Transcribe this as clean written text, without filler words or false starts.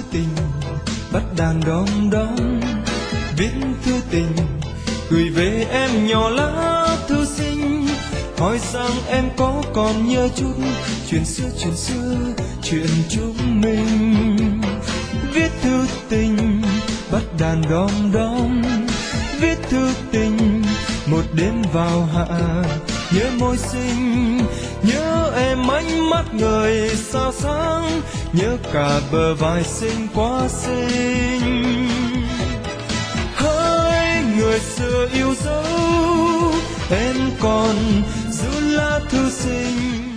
tình bắt đàn đom đóm, viết thư tình gửi về em nhỏ lá thư xinh, hỏi rằng em có còn nhớ chút chuyện xưa chuyện chúng mình. Viết thư tình bắt đàn đom đóm, viết thư tình một đêm vào hạ, nhớ môi xinh, nhớ em ánh mắt người sao sáng, nhớ cả bờ vai xinh quá xinh. Hỡi người xưa yêu dấu, em còn giữ lá thư xinh.